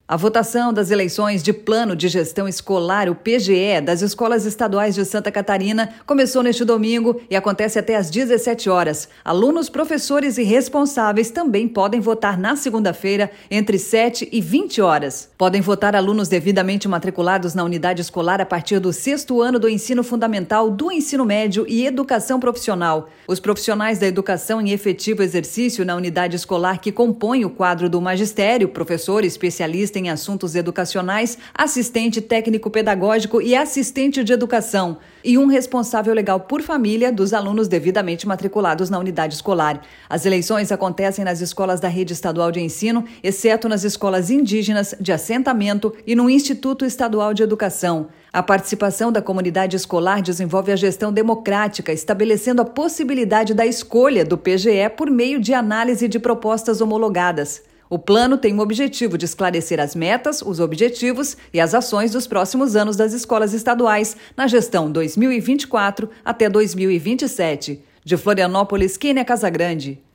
A votação das eleições de Plano de Gestão Escolar, o PGE, das escolas estaduais de Santa Catarina começou neste domingo e acontece até às 17 horas. Alunos, professores e responsáveis também podem votar na segunda-feira, entre 7 e 20 horas. Podem votar alunos devidamente matriculados na unidade escolar a partir do 6º ano do ensino fundamental, do ensino médio e educação profissional. Os profissionais da educação em efetivo exercício na unidade escolar que compõem o quadro do magistério, professor, especialista em assuntos educacionais, assistente técnico-pedagógico e assistente de educação, e um responsável legal por família dos alunos devidamente matriculados na unidade escolar. As eleições acontecem nas escolas da rede estadual de ensino, exceto nas escolas indígenas, de assentamento e no Instituto Estadual de Educação. A participação da comunidade escolar desenvolve a gestão democrática, estabelecendo a possibilidade da escolha do PGE por meio de análise de propostas homologadas. O plano tem o objetivo de esclarecer as metas, os objetivos e as ações dos próximos anos das escolas estaduais na gestão 2024 até 2027. De Florianópolis, Kênia Casagrande.